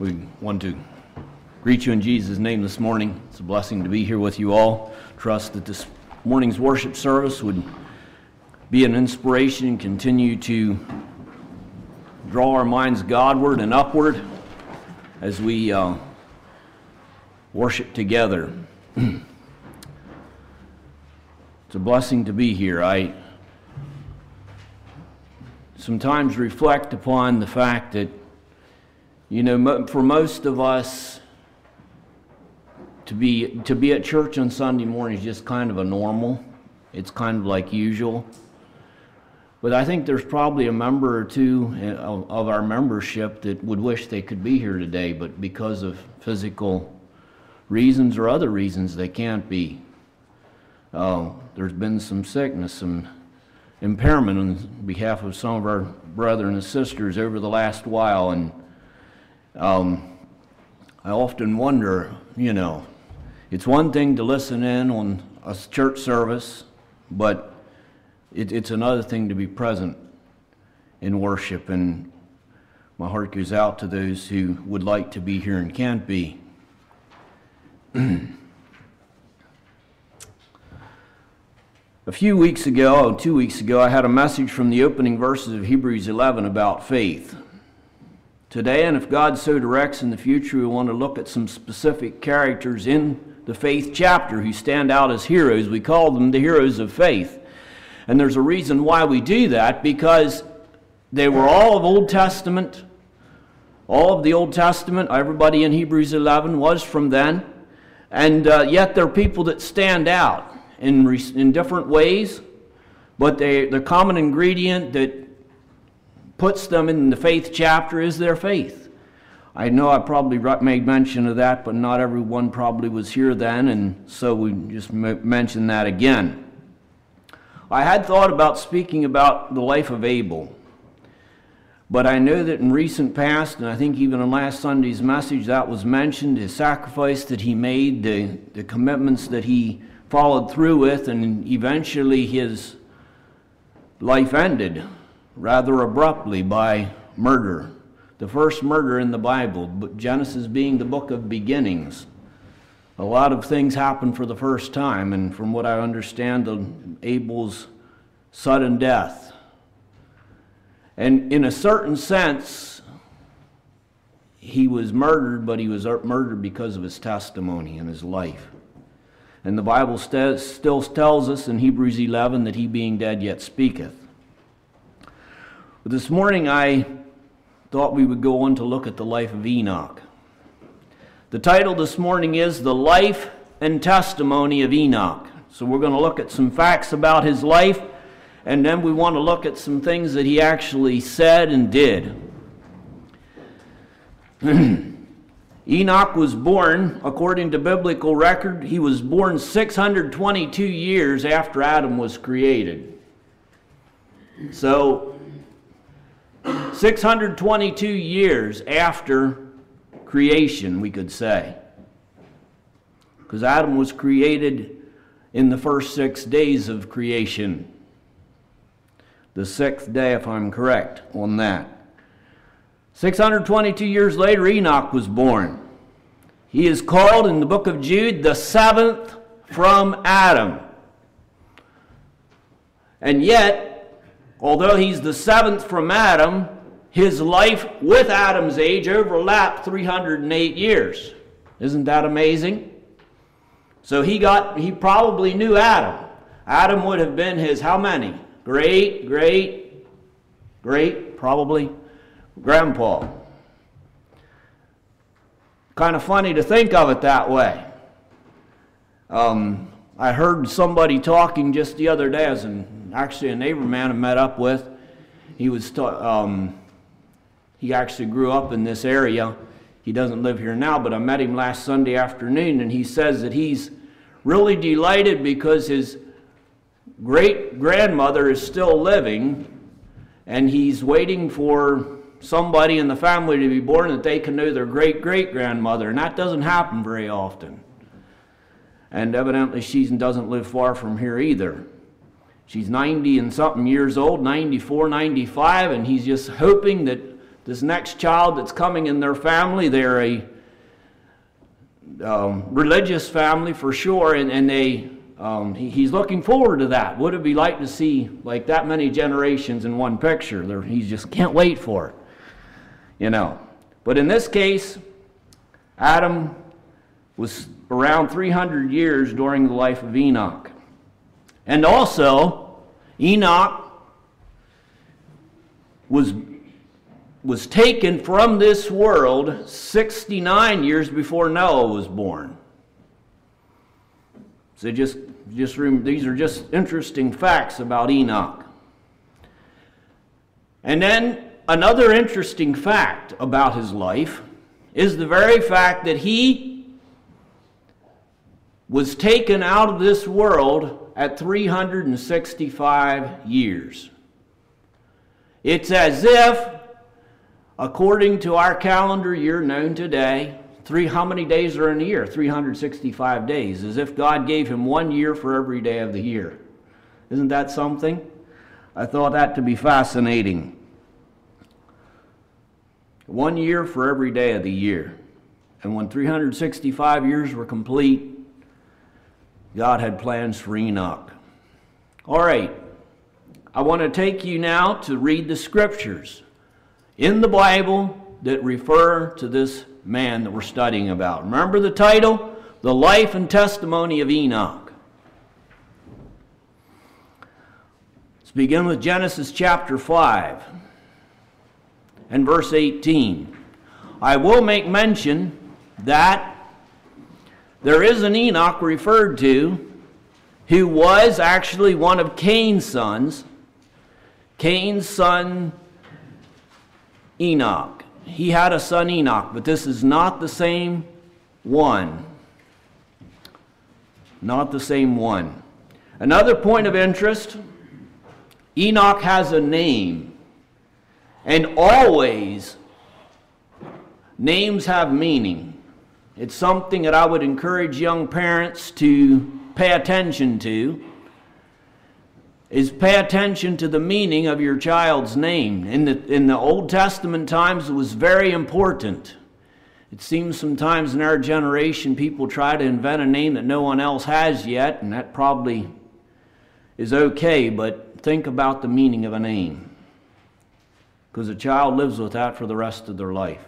We want to greet you in Jesus' name this morning. It's a blessing to be here with you all. Trust that this morning's worship service would be an inspiration and continue to draw our minds Godward and upward as we worship together. It's a blessing to be here. I sometimes reflect upon the fact that, for most of us, to be at church on Sunday morning is just kind of a normal. It's kind of like usual. But I think there's probably a member or two of our membership that would wish they could be here today, but because of physical reasons or other reasons, they can't be. There's been some sickness, some impairment on behalf of some of our brethren and sisters over the last while, and I often wonder, it's one thing to listen in on a church service, but it's another thing to be present in worship, and my heart goes out to those who would like to be here and can't be. A few weeks ago, 2 weeks ago, I had a message from the opening verses of Hebrews 11 about faith. Today, and if God so directs in the future, we want to look at some specific characters in the faith chapter who stand out as heroes. We call them the heroes of faith. And there's a reason why we do that, because they were all of Old Testament. All of the Old Testament, everybody in Hebrews 11 was from then. And yet they're people that stand out in different ways. But the common ingredient that puts them in the faith chapter is their faith. I know I probably made mention of that, but not everyone probably was here then, and so we just mention that again. I had thought about speaking about the life of Abel, but I know that in recent past, and I think even in last Sunday's message, that was mentioned, his sacrifice that he made, the commitments that he followed through with, and eventually his life ended rather abruptly by murder. The first murder in the Bible, but Genesis being the book of beginnings. A lot of things happen for the first time, and from what I understand, Abel's sudden death. And in a certain sense, he was murdered, but he was murdered because of his testimony and his life. And the Bible still tells us in Hebrews 11 that he being dead yet speaketh. But this morning I thought we would go on to look at the life of Enoch. The title this morning is The Life and Testimony of Enoch. So we're going to look at some facts about his life, and then we want to look at some things that he actually said and did. Enoch was born, according to biblical record, he was born 622 years after Adam was created. So 622 years after creation, we could say. Because Adam was created in the first 6 days of creation. The sixth day, if I'm correct on that. 622 years later, Enoch was born. He is called in the book of Jude the seventh from Adam. And yet, although he's the seventh from Adam, his life with Adam's age overlapped 308 years. Isn't that amazing? So he probably knew Adam. Adam would have been his how many? Great, probably, grandpa. Kind of funny to think of it that way. I heard somebody talking just the other day, actually a neighbor man I met up with. He actually grew up in this area. He doesn't live here now, but I met him last Sunday afternoon, and he says that he's really delighted because his great-grandmother is still living, and he's waiting for somebody in the family to be born that they can know their great-great-grandmother, and that doesn't happen very often. And evidently she doesn't live far from here either. She's 90 and something years old, 94, 95, and he's just hoping that this next child that's coming in their family. They're a religious family for sure, and he's looking forward to that. What would it be like to see like that many generations in one picture? He just can't wait for it, you know. But in this case, Adam was around 300 years during the life of Enoch. And also, Enoch was taken from this world 69 years before Noah was born. So just remember, these are just interesting facts about Enoch. And then another interesting fact about his life is the very fact that he was taken out of this world at 365 years. It's as if, according to our calendar year known today, how many days are in a year? 365 days. As if God gave him 1 year for every day of the year. Isn't that something? I thought that to be fascinating. 1 year for every day of the year. And when 365 years were complete, God had plans for Enoch. All right. I want to take you now to read the scriptures in the Bible that refer to this man that we're studying about. Remember the title? The Life and Testimony of Enoch. Let's begin with Genesis chapter 5 and verse 18. I will make mention that there is an Enoch referred to who was actually one of Cain's sons. Cain's son Enoch. He had a son Enoch, but this is not the same one. Not the same one. Another point of interest, Enoch has a name. And always, names have meaning. It's something that I would encourage young parents to pay attention to. Is pay attention to the meaning of your child's name. In the Old Testament times, it was very important. It seems sometimes in our generation, people try to invent a name that no one else has yet, and that probably is okay, but think about the meaning of a name. Because a child lives with that for the rest of their life.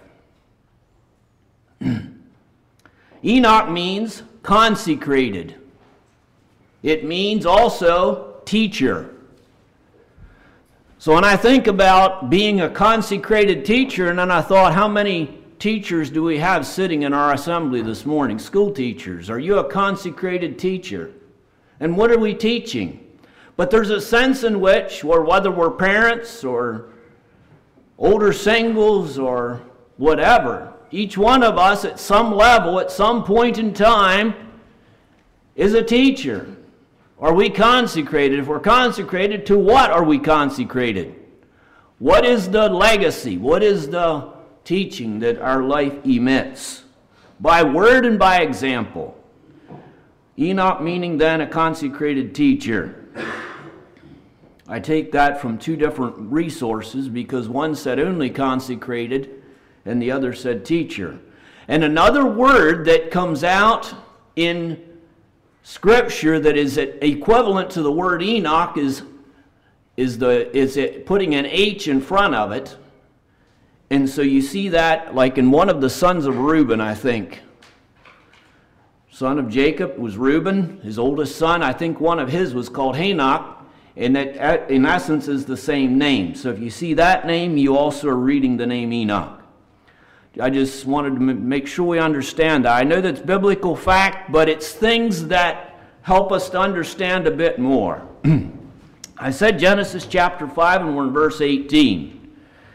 Enoch means consecrated. It means also teacher. So when I think about being a consecrated teacher, and then I thought, how many teachers do we have sitting in our assembly this morning? School teachers. Are you a consecrated teacher? And what are we teaching? But there's a sense in which, or whether we're parents or older singles or whatever, each one of us at some level, at some point in time, is a teacher. Are we consecrated? If we're consecrated, to what are we consecrated? What is the legacy? What is the teaching that our life emits? By word and by example. Enoch meaning then a consecrated teacher. I take that from two different resources because one said only consecrated and the other said teacher. And another word that comes out in Scripture that is equivalent to the word Enoch is putting an H in front of it. And so you see that like in one of the sons of Reuben, I think. Son of Jacob was Reuben, his oldest son. I think one of his was called Hanok, and that in essence is the same name. So if you see that name, you also are reading the name Enoch. I just wanted to make sure we understand that. I know that's biblical fact, but it's things that help us to understand a bit more. I said Genesis chapter 5, and we're in verse 18.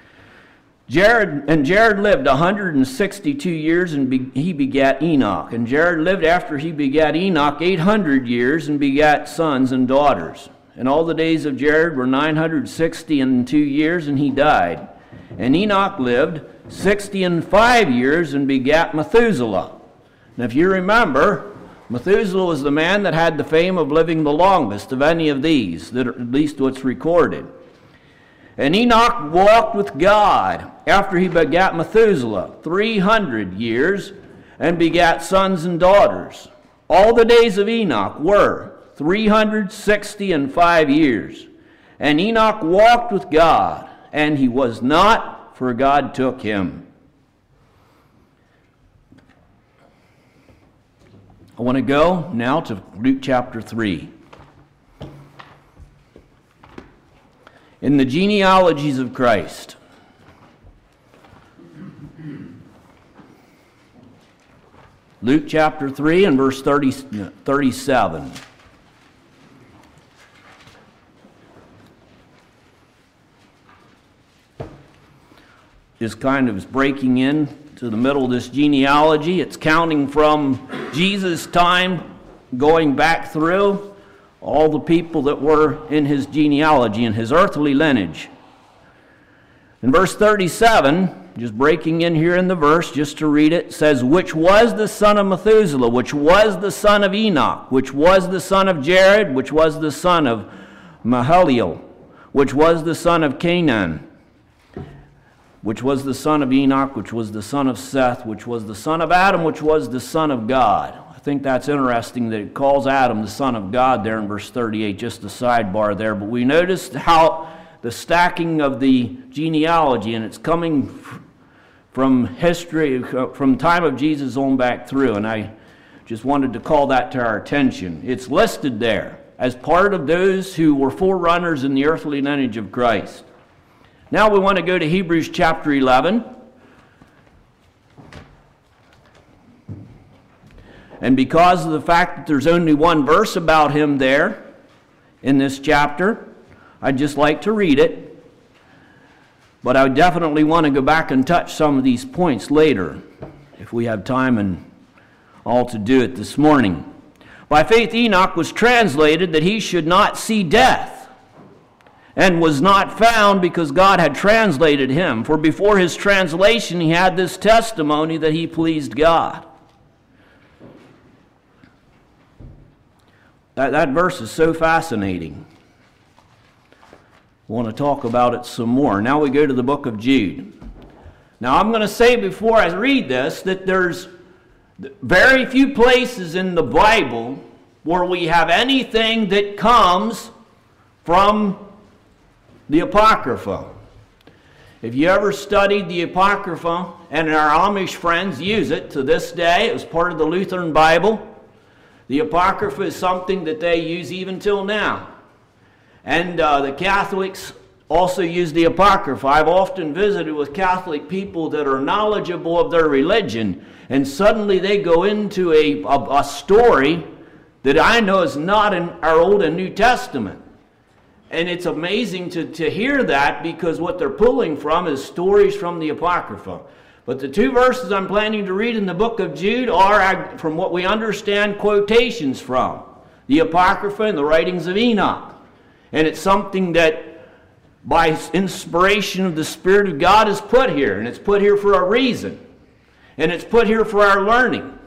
Jared lived 162 years, and he begat Enoch. And Jared lived after he begat Enoch 800 years, and begat sons and daughters. And all the days of Jared were 962 years, and he died. And Enoch lived 65 years and begat Methuselah. And if you remember, Methuselah was the man that had the fame of living the longest of any of these, that at least what's recorded. And Enoch walked with God after he begat Methuselah 300 years, and begat sons and daughters. All the days of Enoch were 365 years. And Enoch walked with God, and he was not, for God took him. I want to go now to Luke chapter 3. In the genealogies of Christ. Luke chapter 3 and verse 37. This kind of is breaking in to the middle of this genealogy. It's counting from Jesus' time, going back through all the people that were in his genealogy, in his earthly lineage. In verse 37, just breaking in here in the verse, just to read it, says, which was the son of Methuselah, which was the son of Enoch, which was the son of Jared, which was the son of Mahalalel, which was the son of Canaan, which was the son of Enoch, which was the son of Seth, which was the son of Adam, which was the son of God. I think that's interesting that it calls Adam the son of God there in verse 38, just a sidebar there. But we noticed how the stacking of the genealogy, and it's coming from history, from the time of Jesus on back through, and I just wanted to call that to our attention. It's listed there as part of those who were forerunners in the earthly lineage of Christ. Now we want to go to Hebrews chapter 11. And because of the fact that there's only one verse about him there in this chapter, I'd just like to read it. But I definitely want to go back and touch some of these points later, if we have time and all to do it this morning. By faith Enoch was translated that he should not see death, and was not found because God had translated him. For before his translation he had this testimony that he pleased God. That verse is so fascinating. I want to talk about it some more. Now we go to the book of Jude. Now I'm going to say before I read this that there's very few places in the Bible where we have anything that comes from the Apocrypha. If you ever studied the Apocrypha, and our Amish friends use it to this day, it was part of the Lutheran Bible. The Apocrypha is something that they use even till now. And the Catholics also use the Apocrypha. I've often visited with Catholic people that are knowledgeable of their religion, and suddenly they go into a story that I know is not in our Old and New Testament. And it's amazing to hear that, because what they're pulling from is stories from the Apocrypha. But the two verses I'm planning to read in the book of Jude are, from what we understand, quotations from the Apocrypha and the writings of Enoch. And it's something that, by inspiration of the Spirit of God, is put here. And it's put here for a reason. And it's put here for our learning.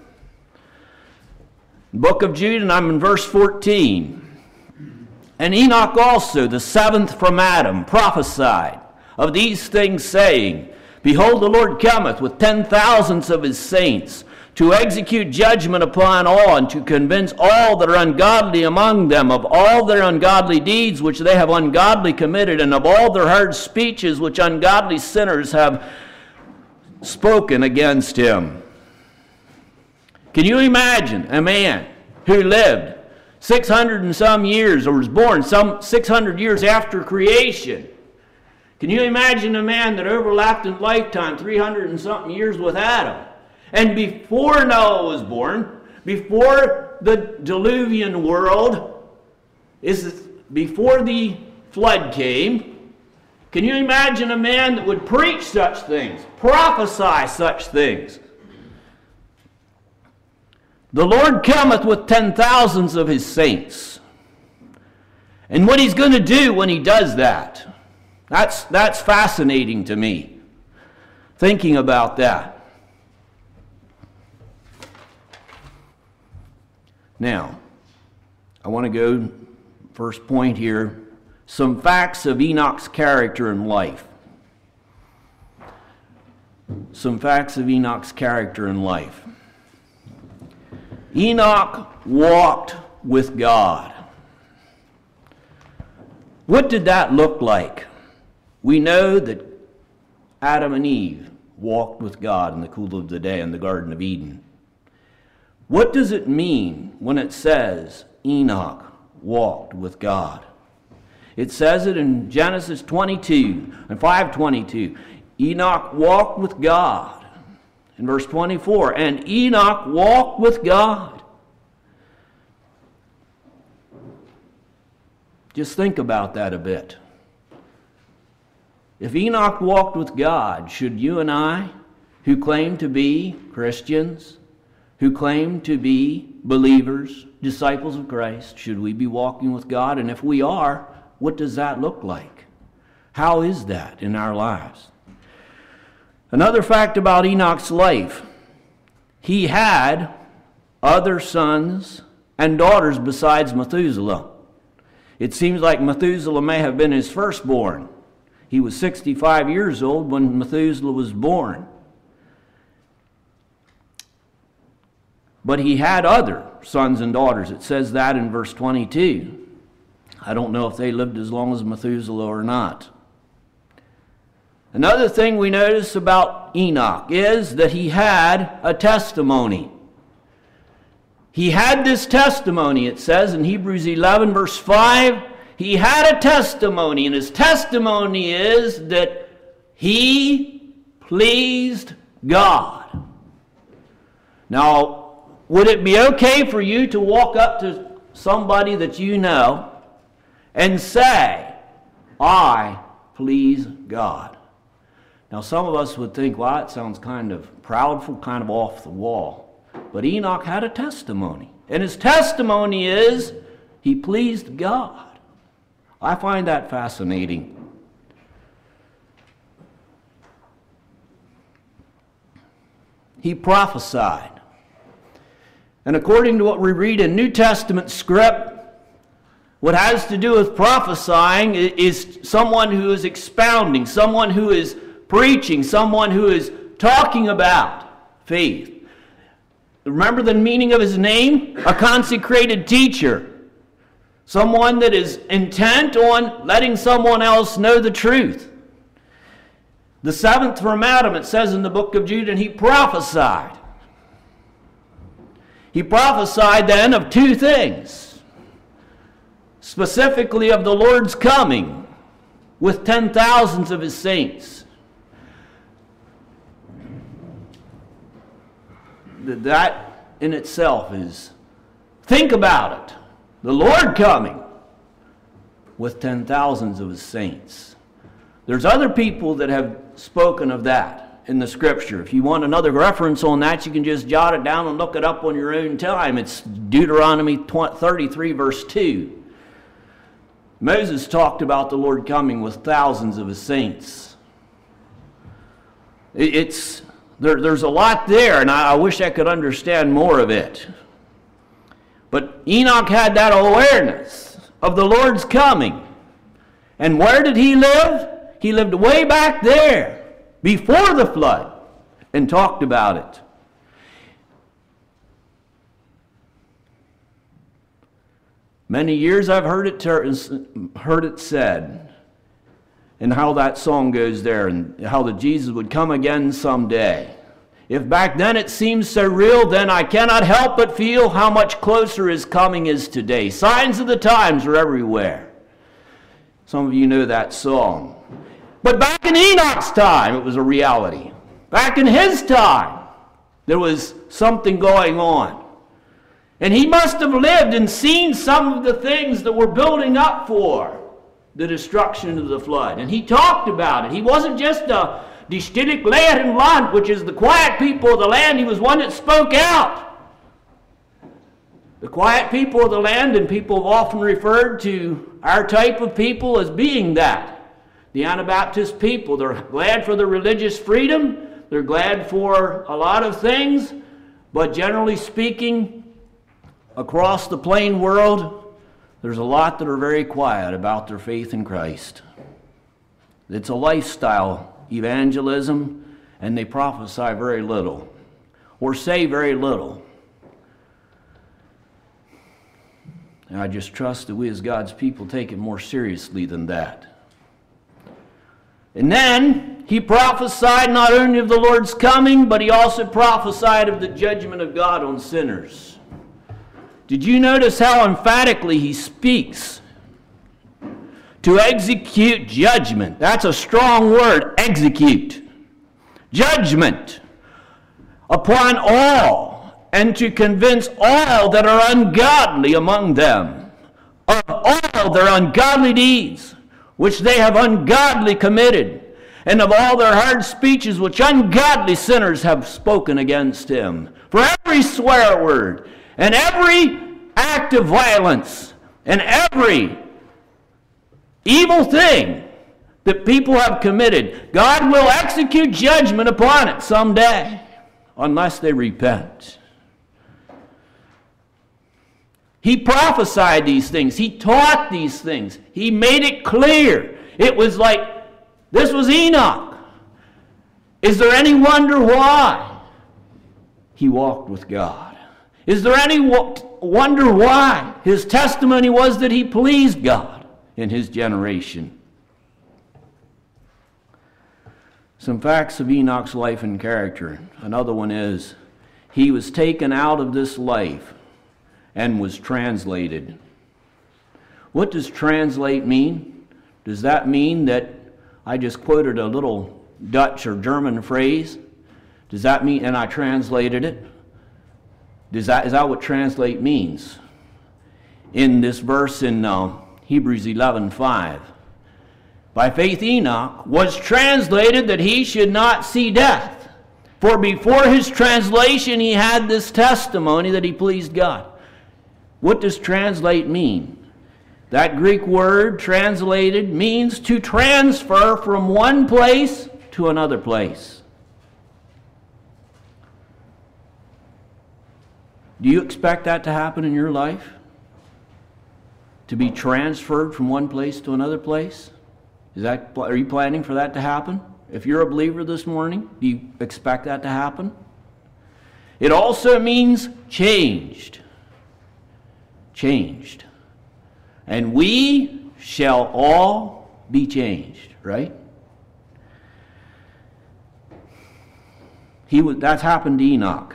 Book of Jude, and I'm in verse 14. And Enoch also, the seventh from Adam, prophesied of these things, saying, behold, the Lord cometh with 10,000s of his saints, to execute judgment upon all, and to convince all that are ungodly among them of all their ungodly deeds which they have ungodly committed, and of all their hard speeches which ungodly sinners have spoken against him. Can you imagine a man who lived 600 and some years, or was born some 600 years after creation? Can you imagine a man that overlapped in lifetime 300 and something years with Adam? And before Noah was born, before the diluvian world, before the flood came, can you imagine a man that would preach such things, prophesy such things? The Lord cometh with 10,000s of his saints. And what he's going to do when he does that, that's fascinating to me, thinking about that. Now, I want to go, first point here, some facts of Enoch's character and life. Some facts of Enoch's character and life. Enoch walked with God. What did that look like? We know that Adam and Eve walked with God in the cool of the day in the Garden of Eden. What does it mean when it says Enoch walked with God? It says it in Genesis 22 and 5:22. Enoch walked with God. In verse 24, and Enoch walked with God. Just think about that a bit. If Enoch walked with God, should you and I, who claim to be Christians, who claim to be believers, disciples of Christ, should we be walking with God? And if we are, what does that look like? How is that in our lives? Another fact about Enoch's life, he had other sons and daughters besides Methuselah. It seems like Methuselah may have been his firstborn. He was 65 years old when Methuselah was born. But he had other sons and daughters. It says that in verse 22. I don't know if they lived as long as Methuselah or not. Another thing we notice about Enoch is that he had a testimony. He had this testimony, it says in Hebrews 11 verse 5, he had a testimony, and his testimony is that he pleased God. Now, would it be okay for you to walk up to somebody that you know and say, I please God? Now, some of us would think, well, that sounds kind of proudful, kind of off the wall. But Enoch had a testimony. And his testimony is, he pleased God. I find that fascinating. He prophesied. And according to what we read in New Testament script, what has to do with prophesying is someone who is expounding, someone who is preaching, someone who is talking about faith. Remember the meaning of his name? A consecrated teacher. Someone that is intent on letting someone else know the truth. The seventh from Adam, it says in the book of Jude, and he prophesied. He prophesied then of two things. Specifically of the Lord's coming with 10,000s of his saints. That in itself is, think about it. The Lord coming with 10,000s of his saints. There's other people that have spoken of that in the scripture. If you want another reference on that, you can just jot it down and look it up on your own time. It's Deuteronomy 33 verse 2. Moses talked about the Lord coming with thousands of his saints. There's a lot there, and I wish I could understand more of it. But Enoch had that awareness of the Lord's coming. And where did he live? He lived way back there, before the flood, and talked about it. Many years I've heard it said, and how that song goes there, and how that Jesus would come again someday. If back then it seems so real, then I cannot help but feel how much closer his coming is today. Signs of the times are everywhere. Some of you know that song. But back in Enoch's time, it was a reality. Back in his time, there was something going on. And he must have lived and seen some of the things that were building up for the destruction of the flood. And he talked about it. He wasn't just a die stillig leeren land, which is the quiet people of the land. He was one that spoke out. The quiet people of the land, and people have often referred to our type of people as being that. The Anabaptist people, they're glad for their religious freedom. They're glad for a lot of things. But generally speaking, across the plain world, There's a lot that are very quiet about their faith in Christ. It's a lifestyle evangelism, and they prophesy very little or say very little. And I just trust that we as God's people take it more seriously than that. And then he prophesied not only of the Lord's coming, but he also prophesied of the judgment of God on sinners. Did you notice how emphatically he speaks? To execute judgment. That's a strong word, execute. Judgment upon all, and to convince all that are ungodly among them of all their ungodly deeds, which they have ungodly committed, and of all their hard speeches which ungodly sinners have spoken against him. For every swear word, and every act of violence, and every evil thing that people have committed, God will execute judgment upon it someday, unless they repent. He prophesied these things. He taught these things. He made it clear. It was like, this was Enoch. Is there any wonder why he walked with God? Is there any wonder why his testimony was that he pleased God in his generation? Some facts of Enoch's life and character. Another one is, he was taken out of this life and was translated. What does translate mean? Does that mean that I just quoted a little Dutch or German phrase? Does that mean, and I translated it? Is that what translate means? In this verse in Hebrews 11:5, by faith Enoch was translated that he should not see death. For before his translation he had this testimony that he pleased God. What does translate mean? That Greek word, translated, means to transfer from one place to another place. Do you expect that to happen in your life? To be transferred from one place to another place? Are you planning for that to happen? If you're a believer this morning, do you expect that to happen? It also means changed. Changed. And we shall all be changed, right? That's happened to Enoch.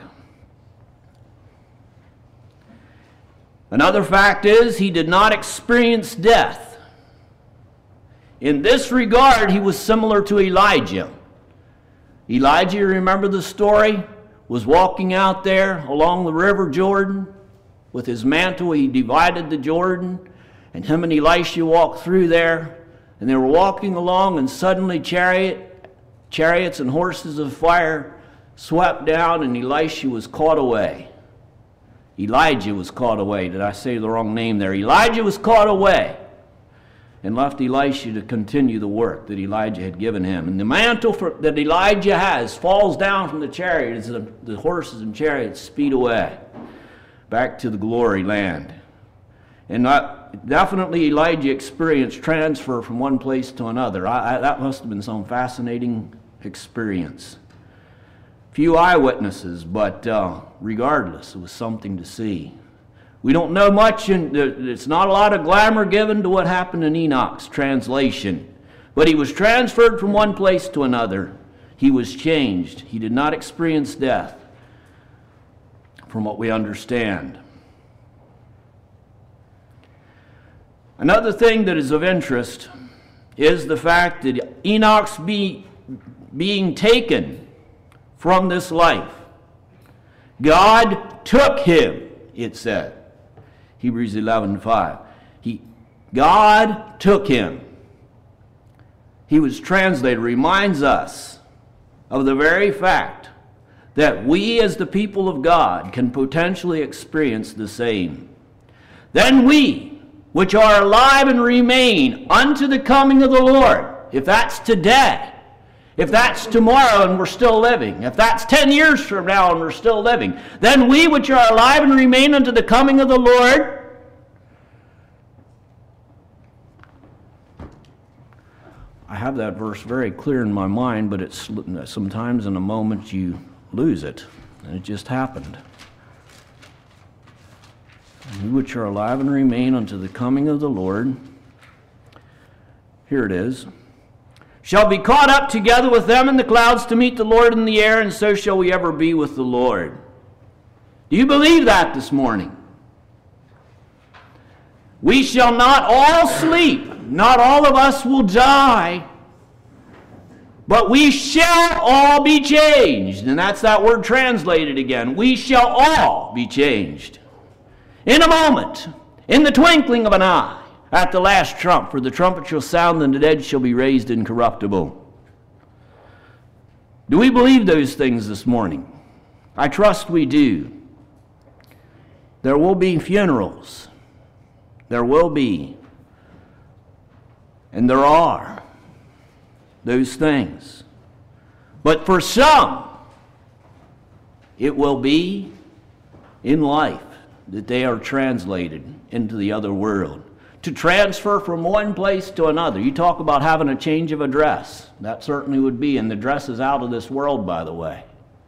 Another fact is he did not experience death. In this regard, he was similar to Elijah. Elijah, you remember the story, was walking out there along the river Jordan. With his mantle, he divided the Jordan, and him and Elisha walked through there, and they were walking along, and suddenly chariots and horses of fire swept down, and Elisha was caught away. Elijah was caught away. Did I say the wrong name there? Elijah was caught away and left Elisha to continue the work that Elijah had given him. And the mantle that Elijah has falls down from the chariots, as the horses and chariots speed away back to the glory land. And definitely Elijah experienced transfer from one place to another. That must have been some fascinating experience. Few eyewitnesses, but regardless, it was something to see. We don't know much, and it's not a lot of glamour given to what happened in Enoch's translation. But he was transferred from one place to another. He was changed. He did not experience death, from what we understand. Another thing that is of interest is the fact that Enoch's being taken from this life. God took him, it said. Hebrews 11:5. God took him. He was translated. Reminds us of the very fact that we as the people of God can potentially experience the same. Then we, which are alive and remain unto the coming of the Lord, if that's today, if that's tomorrow and we're still living, if that's 10 years from now and we're still living, then we which are alive and remain unto the coming of the Lord have that verse very clear in my mind, but it's sometimes in a moment you lose it, and it just happened. And we which are alive and remain unto the coming of the Lord, here it is, shall be caught up together with them in the clouds to meet the Lord in the air, and so shall we ever be with the Lord. Do you believe that this morning? We shall not all sleep. Not all of us will die. But we shall all be changed. And that's that word translated again. We shall all be changed. In a moment, in the twinkling of an eye, at the last trump, for the trumpet shall sound, and the dead shall be raised incorruptible. Do we believe those things this morning? I trust we do. There will be funerals. There will be. And there are those things. But for some, it will be in life that they are translated into the other world. To transfer from one place to another. You talk about having a change of address. That certainly would be. And the address is out of this world, by the way.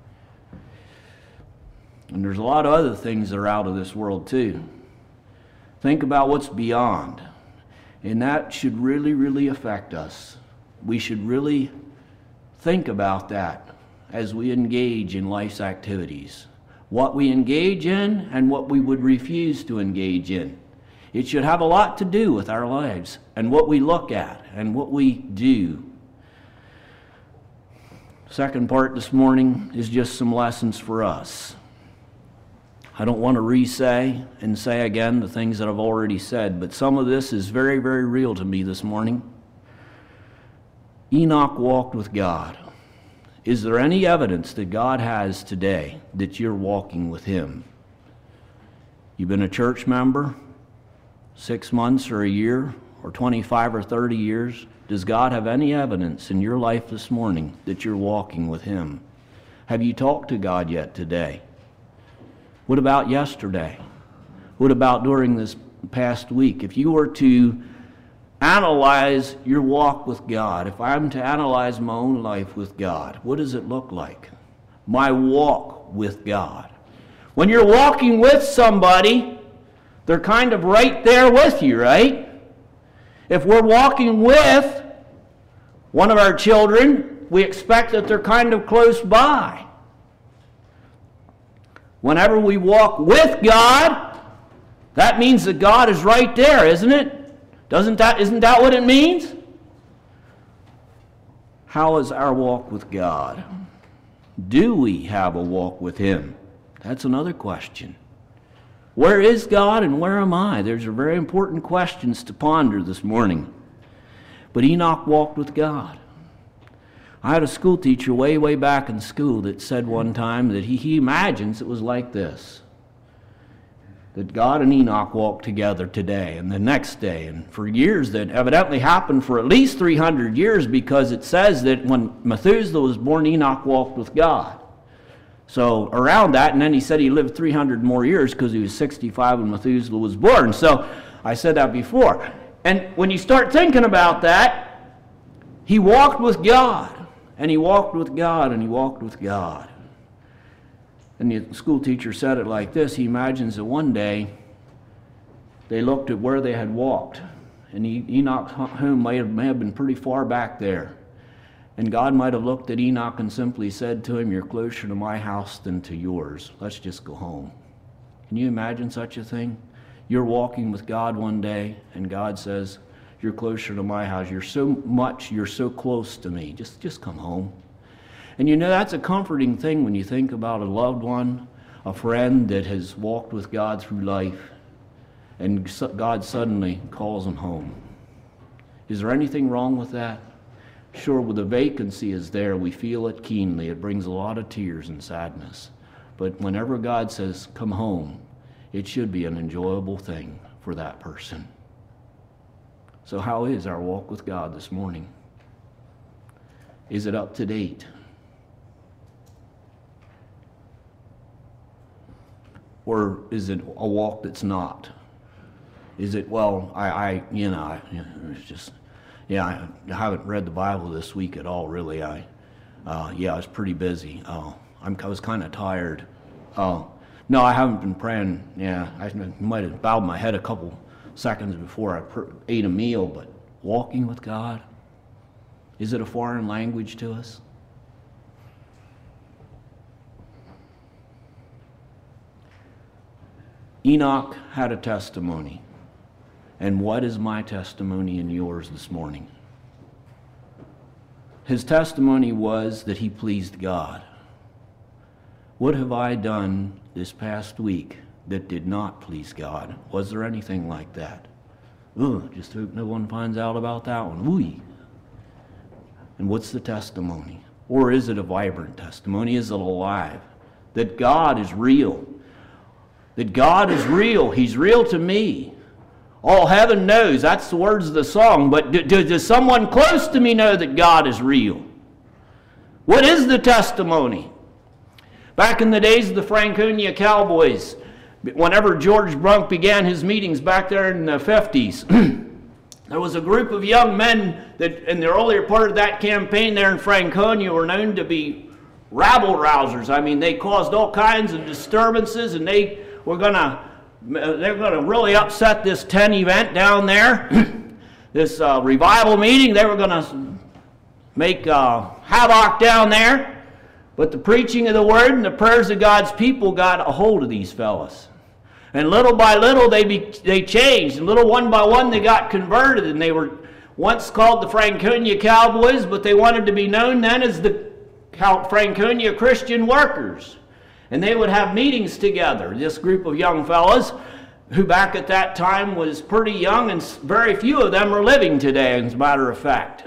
And there's a lot of other things that are out of this world, too. Think about what's beyond. And that should really, really affect us. We should really think about that as we engage in life's activities. What we engage in and what we would refuse to engage in. It should have a lot to do with our lives and what we look at and what we do. Second part this morning is just some lessons for us. I don't want to re-say and say again the things that I've already said, but some of this is very, very real to me this morning. Enoch walked with God. Is there any evidence that God has today that you're walking with Him? You've been a church member 6 months or a year or 25 or 30 years. Does God have any evidence in your life this morning that you're walking with Him? Have you talked to God yet today? What about yesterday? What about during this past week? If you were to analyze your walk with God, if I'm to analyze my own life with God, what does it look like? My walk with God. When you're walking with somebody, they're kind of right there with you, right? If we're walking with one of our children, we expect that they're kind of close by. Whenever we walk with God, that means that God is right there, isn't it? Isn't that what it means? How is our walk with God? Do we have a walk with Him? That's another question. Where is God and where am I? Those are very important questions to ponder this morning. But Enoch walked with God. I had a school teacher way back in school that said one time that he imagines it was like this. That God and Enoch walked together today and the next day. And for years that evidently happened for at least 300 years, because it says that when Methuselah was born, Enoch walked with God. So around that, and then he said he lived 300 more years because he was 65 when Methuselah was born. So I said that before. And when you start thinking about that, he walked with God. And he walked with God, and he walked with God. And the school teacher said it like this. He imagines that one day they looked at where they had walked. And Enoch's home may have been pretty far back there. And God might have looked at Enoch and simply said to him, "You're closer to my house than to yours. Let's just go home." Can you imagine such a thing? You're walking with God one day, and God says, "You're closer to my house. You're so close to me. Just come home." And you know, that's a comforting thing when you think about a loved one, a friend that has walked with God through life, and God suddenly calls them home. Is there anything wrong with that? Sure, when the vacancy is there, we feel it keenly. It brings a lot of tears and sadness. But whenever God says, "Come home," it should be an enjoyable thing for that person. So how is our walk with God this morning? Is it up to date? Or is it a walk that's not? Is it, well, it's just, Yeah, I haven't read the Bible this week at all, really. I was pretty busy. I was kind of tired. No, I haven't been praying. Yeah, I might have bowed my head a couple seconds before I ate a meal, but walking with God, is it a foreign language to us? Enoch had a testimony. And what is my testimony and yours this morning? His testimony was that he pleased God. What have I done this past week that did not please God? Was there anything like that? Just hope no one finds out about that one. Ooh. And what's the testimony? Or is it a vibrant testimony? Is it alive? That God is real. That God is real. He's real to me. All heaven knows. That's the words of the song. But does someone close to me know that God is real? What is the testimony? Back in the days of the Franconia Cowboys, whenever George Brunk began his meetings back there in the 50s, there was a group of young men that in the earlier part of that campaign there in Franconia were known to be rabble-rousers. I mean, they caused all kinds of disturbances, and they were going to really upset this tent event down there, this revival meeting. They were going to make havoc down there. But the preaching of the word and the prayers of God's people got a hold of these fellas. And little by little they changed. And little one by one they got converted. And they were once called the Franconia Cowboys, but they wanted to be known then as the Franconia Christian Workers. And they would have meetings together, this group of young fellas, who back at that time was pretty young, and very few of them are living today, as a matter of fact.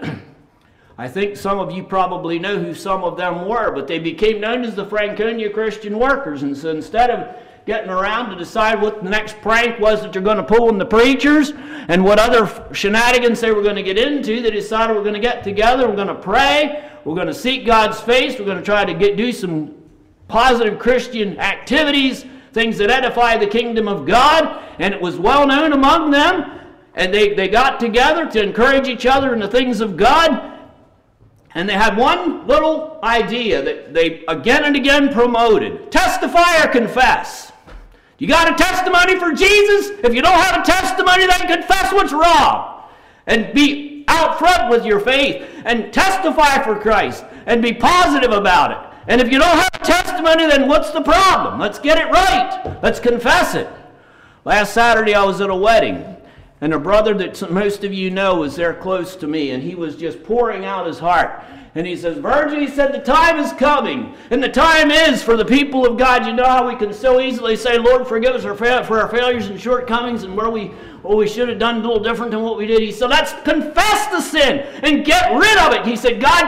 I think some of you probably know who some of them were, but they became known as the Franconia Christian Workers. And so instead of getting around to decide what the next prank was that they're going to pull on the preachers and what other shenanigans they were going to get into, they decided we're going to get together, we're going to pray, we're going to seek God's face, we're going to try to do some positive Christian activities, things that edify the kingdom of God. And it was well known among them, and they got together to encourage each other in the things of God. And they had one little idea that they again and again promoted: testify or confess. You got a testimony for Jesus? If you don't have a testimony, then confess what's wrong and be out front with your faith and testify for Christ and be positive about it. And if you don't have a testimony, then what's the problem? Let's get it right. Let's confess it. Last Saturday I was at a wedding, and a brother that most of you know was there close to me, and he was just pouring out his heart. And he says, Virgin, he said, the time is coming, and the time is for the people of God. You know how we can so easily say, Lord, forgive us for our failures and shortcomings and where we should have done a little different than what we did. He said, let's confess the sin and get rid of it. He said, God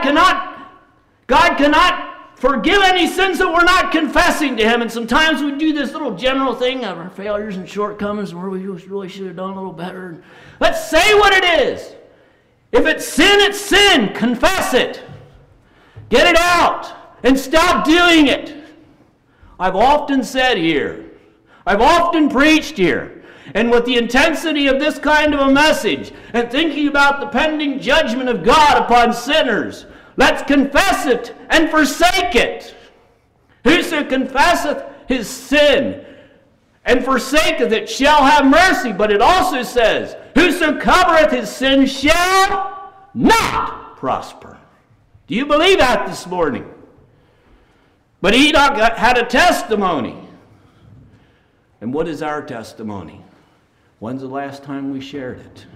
cannot forgive any sins that we're not confessing to Him. And sometimes we do this little general thing of our failures and shortcomings and where we really should have done a little better. Let's say what it is. If it's sin, it's sin. Confess it. Get it out and stop doing it. I've often said here, I've often preached here, and with the intensity of this kind of a message and thinking about the pending judgment of God upon sinners, let's confess it and forsake it. Whoso confesseth his sin and forsaketh it shall have mercy. But it also says, whoso covereth his sin shall not prosper. Do you believe that this morning? But Enoch had a testimony. And what is our testimony? When's the last time we shared it?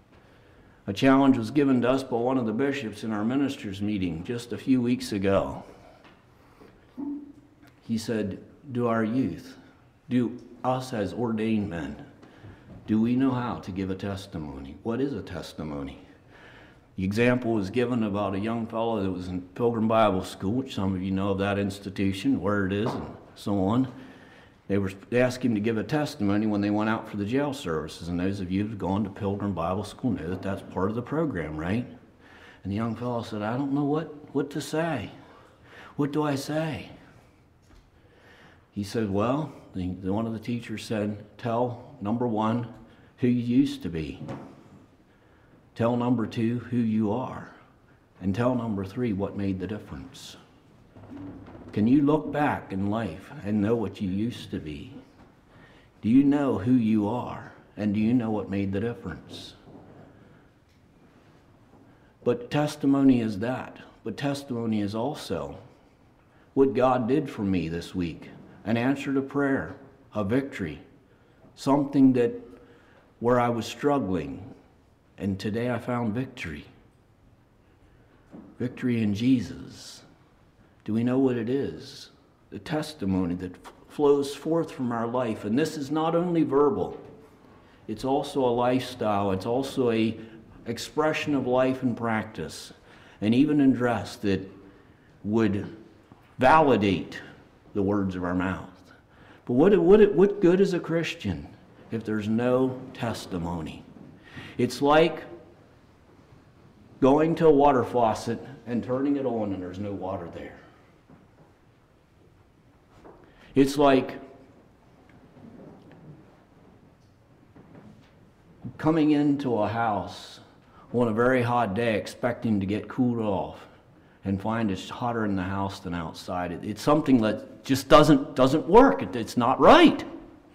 A challenge was given to us by one of the bishops in our ministers' meeting just a few weeks ago. He said, do our youth, do us as ordained men, do we know how to give a testimony? What is a testimony? The example was given about a young fellow that was in Pilgrim Bible School, which some of you know of that institution, where it is, and so on. They asked him to give a testimony when they went out for the jail services. And those of you who've gone to Pilgrim Bible School know that that's part of the program, right? And the young fellow said, I don't know what to say. What do I say? He said, well, one of the teachers said, tell, number one, who you used to be. Tell number 2 who you are. And tell number 3 what made the difference. Can you look back in life and know what you used to be? Do you know who you are? And do you know what made the difference? But testimony is that. But testimony is also what God did for me this week. An answer to prayer, a victory, something that where I was struggling, and today I found victory. Victory in Jesus. Do we know what it is? The testimony that flows forth from our life. And this is not only verbal, it's also a lifestyle. It's also a expression of life and practice, and even in dress that would validate the words of our mouth. But what good is a Christian if there's no testimony? It's like going to a water faucet and turning it on and there's no water there. It's like coming into a house on a very hot day expecting to get cooled off and find it's hotter in the house than outside. It's something that just doesn't work. It's not right.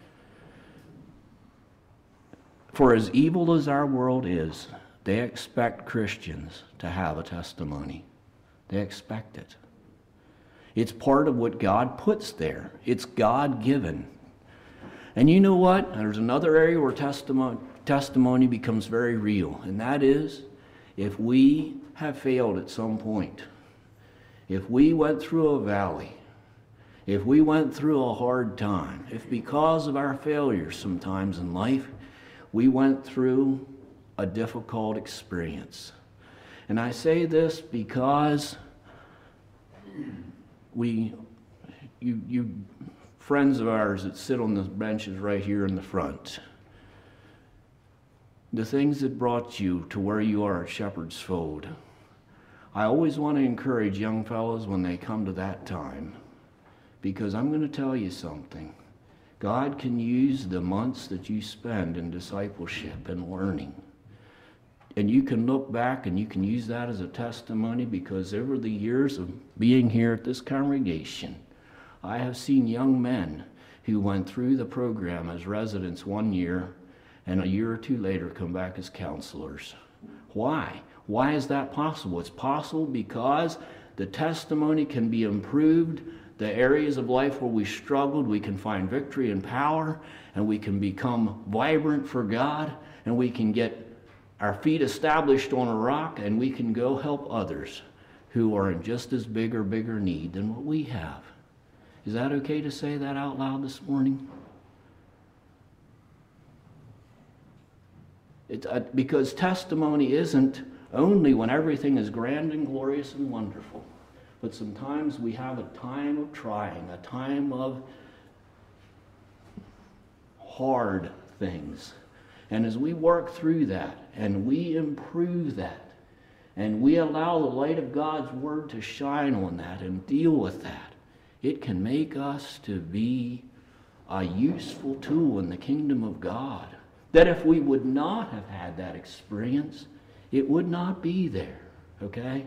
For as evil as our world is, they expect Christians to have a testimony. They expect it. It's part of what God puts there. It's God-given. And you know what? There's another area where testimony becomes very real, and that is if we have failed at some point, if we went through a valley, if we went through a hard time, if because of our failures sometimes in life, we went through a difficult experience. And I say this because you friends of ours that sit on the benches right here in the front, the things that brought you to where you are at Shepherd's Fold, I always want to encourage young fellows when they come to that time, because I'm going to tell you something. God can use the months that you spend in discipleship and learning. And you can look back and you can use that as a testimony, because over the years of being here at this congregation, I have seen young men who went through the program as residents 1 year and a year or 2 later come back as counselors. Why? Why is that possible? It's possible because the testimony can be improved. The areas of life where we struggled, we can find victory and power, and we can become vibrant for God, and we can get our feet established on a rock, and we can go help others who are in just as big or bigger need than what we have. Is that okay to say that out loud this morning? Because testimony isn't only when everything is grand and glorious and wonderful, but sometimes we have a time of trying, a time of hard things. And as we work through that, and we improve that, and we allow the light of God's Word to shine on that and deal with that, it can make us to be a useful tool in the kingdom of God. That if we would not have had that experience, it would not be there, okay?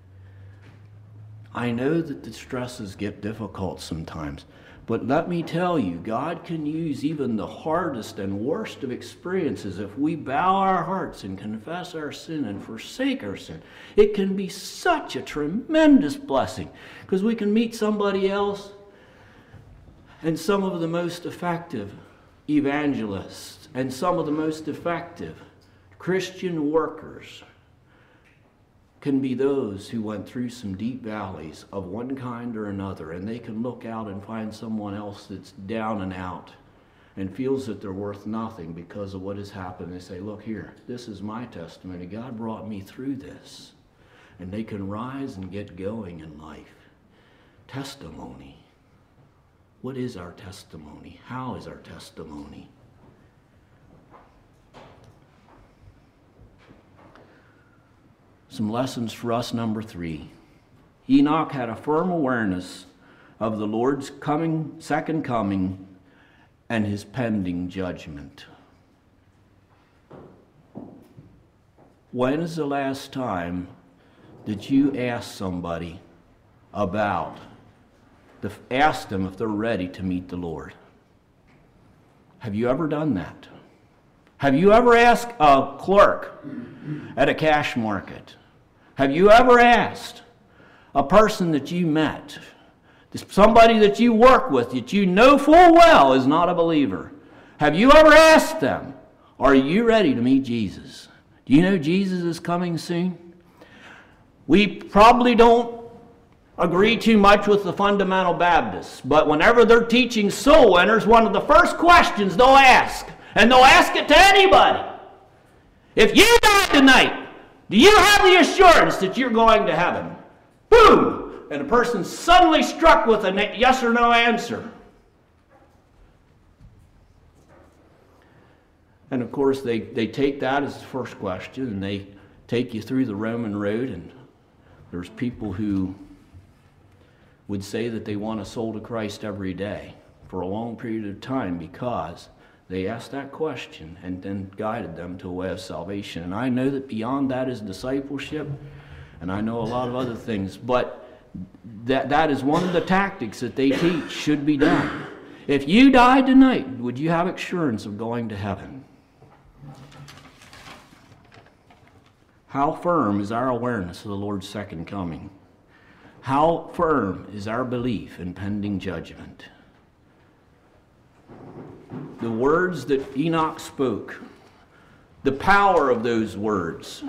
I know that the stresses get difficult sometimes, but let me tell you, God can use even the hardest and worst of experiences if we bow our hearts and confess our sin and forsake our sin. It can be such a tremendous blessing, because we can meet somebody else, and some of the most effective evangelists and some of the most effective Christian workers can be those who went through some deep valleys of one kind or another, and they can look out and find someone else that's down and out and feels that they're worth nothing because of what has happened. They say, look here, this is my testimony. God brought me through this. And they can rise and get going in life. Testimony. What is our testimony? How is our testimony? Some lessons for us, number 3. Enoch had a firm awareness of the Lord's second coming and his pending judgment. When is the last time that you asked somebody asked them if they're ready to meet the Lord? Have you ever done that? Have you ever asked a clerk at a cash market? Have you ever asked a person that you met, somebody that you work with that you know full well is not a believer? Have you ever asked them, are you ready to meet Jesus? Do you know Jesus is coming soon? We probably don't agree too much with the fundamental Baptists, but whenever they're teaching soul winners, one of the first questions they'll ask, and they'll ask it to anybody: if you die tonight, do you have the assurance that you're going to heaven? Boom! And the person's suddenly struck with a yes or no answer. And of course, they take that as the first question, and they take you through the Roman road, and there's people who would say that they want a soul to Christ every day for a long period of time because they asked that question and then guided them to a way of salvation. And I know that beyond that is discipleship, and I know a lot of other things, but that is one of the tactics that they teach should be done. If you died tonight, would you have assurance of going to heaven? How firm is our awareness of the Lord's second coming? How firm is our belief in pending judgment? The words that Enoch spoke, the power of those words.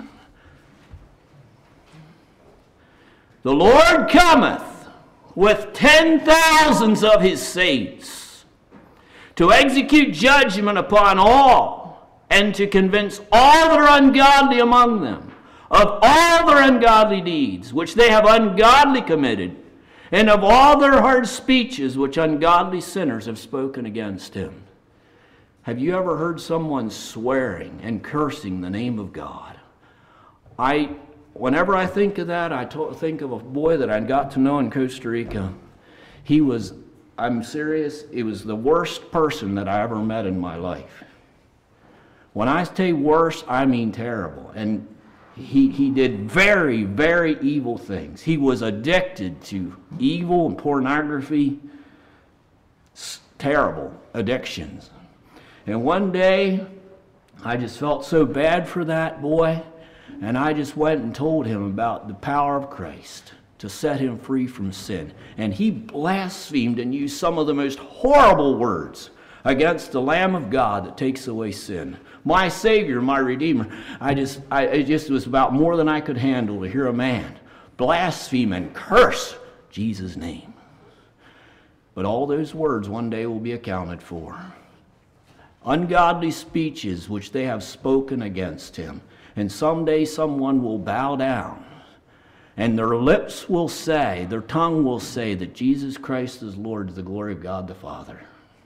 The Lord cometh with 10,000s of his saints to execute judgment upon all, and to convince all that are ungodly among them of all their ungodly deeds which they have ungodly committed, and of all their hard speeches which ungodly sinners have spoken against him. Have you ever heard someone swearing and cursing the name of God? Whenever I think of that, I think of a boy that I got to know in Costa Rica. I'm serious, he was the worst person that I ever met in my life. When I say worse, I mean terrible. And he did very, very evil things. He was addicted to evil and pornography, terrible addictions. And one day, I just felt so bad for that boy, and I just went and told him about the power of Christ to set him free from sin. And he blasphemed and used some of the most horrible words against the Lamb of God that takes away sin. My Savior, my Redeemer. It just was about more than I could handle to hear a man blaspheme and curse Jesus' name. But all those words one day will be accounted for. Ungodly speeches which they have spoken against him. And someday someone will bow down, and their lips will say, their tongue will say that Jesus Christ is Lord to the glory of God the Father.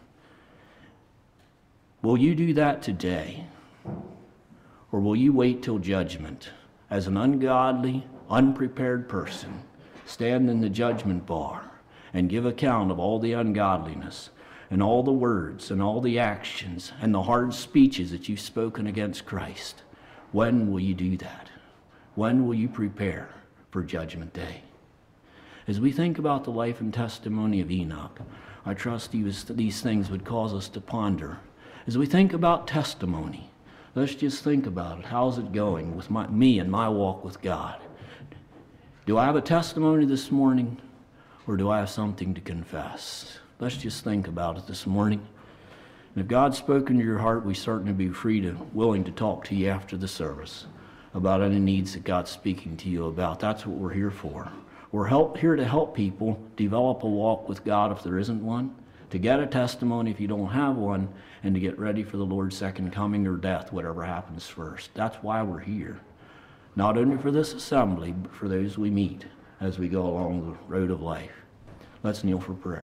Will you do that today? Or will you wait till judgment as an ungodly, unprepared person stand in the judgment bar and give account of all the ungodliness and all the words and all the actions and the hard speeches that you've spoken against Christ? When will you do that? When will you prepare for Judgment Day? As we think about the life and testimony of Enoch, I trust these things would cause us to ponder. As we think about testimony, let's just think about it. How's it going with me and my walk with God? Do I have a testimony this morning, or do I have something to confess? Let's just think about it this morning. And if God's spoken to your heart, we certainly be willing to talk to you after the service about any needs that God's speaking to you about. That's what we're here for. We're here to help people develop a walk with God if there isn't one, to get a testimony if you don't have one, and to get ready for the Lord's second coming or death, whatever happens first. That's why we're here. Not only for this assembly, but for those we meet as we go along the road of life. Let's kneel for prayer.